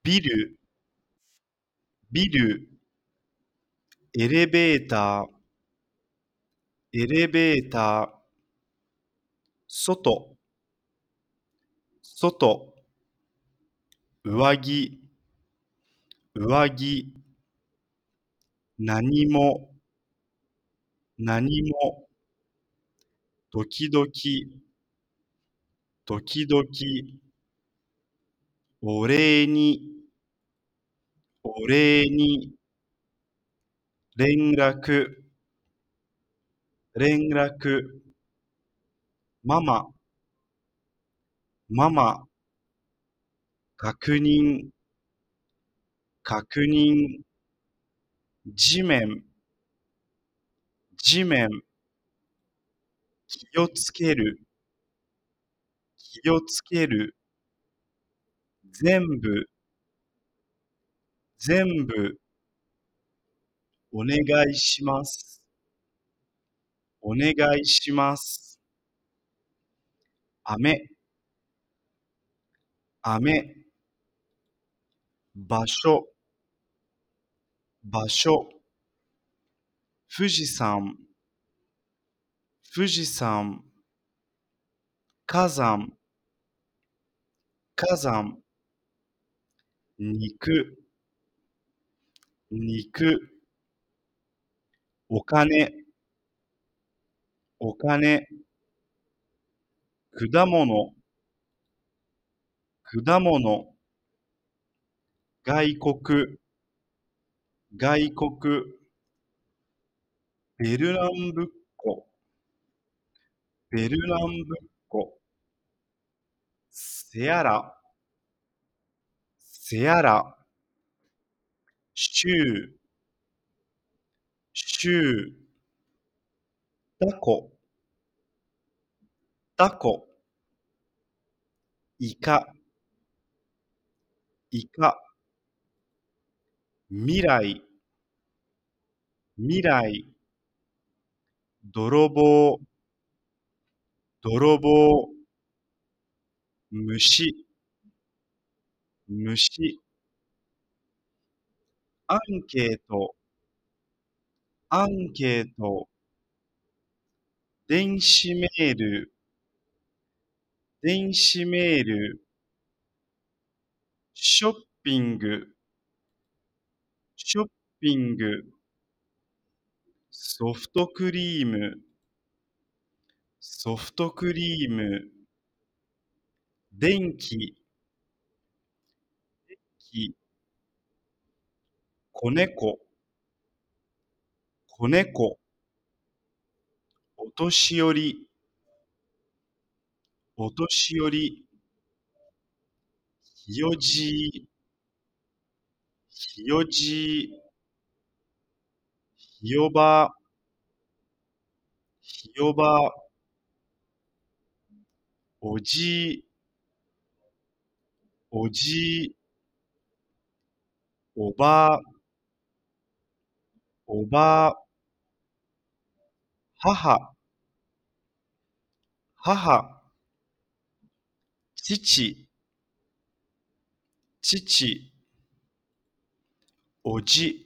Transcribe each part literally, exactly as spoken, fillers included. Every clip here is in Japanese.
ビル、ビル、エレベーター、エレベーター、外、外、上着、上着、何も、何も、時々、時々、お礼に、お礼に、連絡、連絡、ママ、ママ、確認、確認、地面、地面、気をつける、気をつける、全部、全部、お願いします。お願いします。雨、雨、場所、場所、富士山、富士山、火山、火山、肉、肉、お金、お金、果物、果物、外国、外国、ベルナンブッコ、ベルナンブッコ、セアラ、セアラ、州、州、タコ、タコ、イカ、イカ、未来、未来、泥棒、泥棒、虫、虫、アンケート、アンケート、電子メール、電子メール、ショッピング、ショッピング、ソフトクリーム、ソフトクリーム、電気、気、子猫、子猫、お年寄り、お年寄り、ひよじい、ひよじい、ひよば、ひよば、おじい、おじい、おば、おば、母、母、父、父、おじ、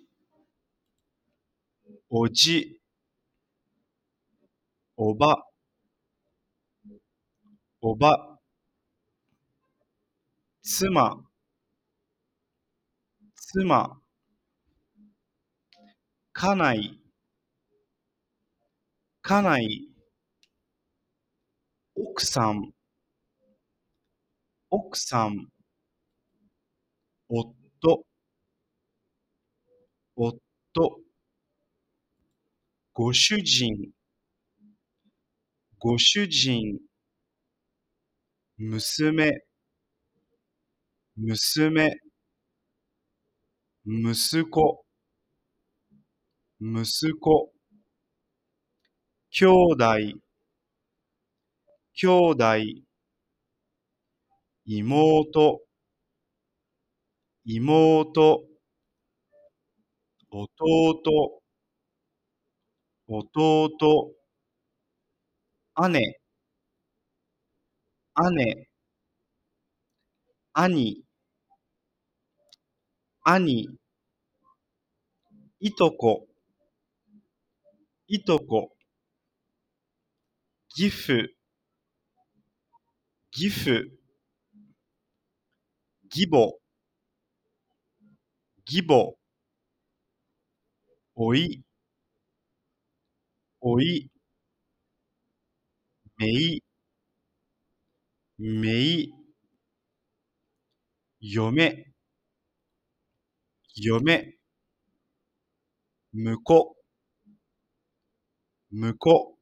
おじ、おば、おば、妻、妻、家内、家内、奥さん、奥さん、夫、夫、ご主人、ご主人、娘、娘、息子、息子、兄弟、兄弟、妹、妹、弟、弟、姉、姉、兄、 兄いとこいとこ義父義父義母義母おいおいめいめい嫁嫁婿婿